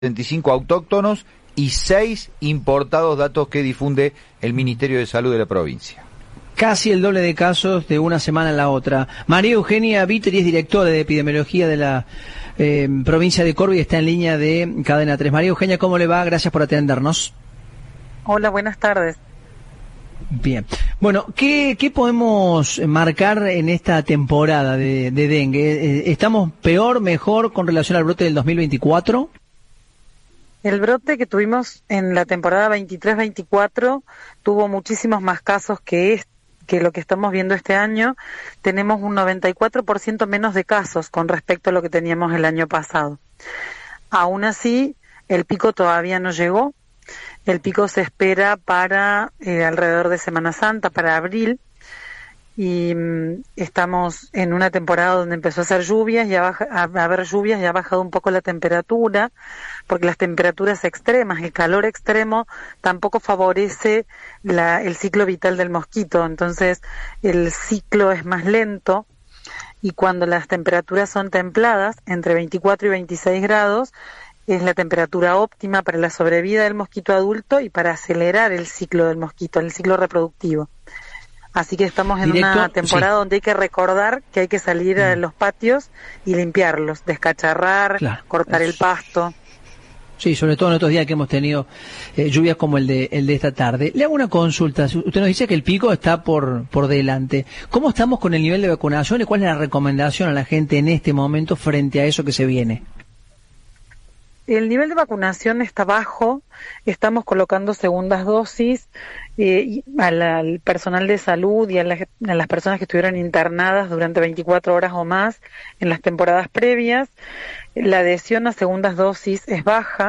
75 autóctonos y 6 importados, datos que difunde el Ministerio de Salud de la provincia. Casi el doble de casos de una semana a la otra. María Eugenia Viteri es directora de epidemiología de la provincia de Córdoba y está en línea de Cadena 3. María Eugenia, ¿cómo le va? Gracias por atendernos. Hola, buenas tardes. Bien. Bueno, ¿qué podemos marcar en esta temporada de dengue? ¿Estamos peor, mejor con relación al brote del 2024? El brote que tuvimos en la temporada 23-24 tuvo muchísimos más casos que lo que estamos viendo este año. Tenemos un 94% menos de casos con respecto a lo que teníamos el año pasado. Aún así, el pico todavía no llegó. El pico se espera para alrededor de Semana Santa, para abril, y estamos en una temporada donde empezó a hacer lluvias, a haber lluvias y ha bajado un poco la temperatura, porque las temperaturas extremas, el calor extremo, tampoco favorece el ciclo vital del mosquito. Entonces el ciclo es más lento, y cuando las temperaturas son templadas, entre 24 y 26 grados, es la temperatura óptima para la sobrevida del mosquito adulto y para acelerar el ciclo del mosquito, el ciclo reproductivo. Así que estamos en una temporada donde hay que recordar que hay que salir a los patios y limpiarlos, descacharrar, cortar el pasto. Sí, sobre todo en estos días que hemos tenido lluvias como el de esta tarde. Le hago una consulta. Usted nos dice que el pico está por delante. ¿Cómo estamos con el nivel de vacunación y cuál es la recomendación a la gente en este momento frente a eso que se viene? El nivel de vacunación está bajo, estamos colocando segundas dosis al personal de salud y a las personas que estuvieron internadas durante 24 horas o más en las temporadas previas. La adhesión a segundas dosis es baja.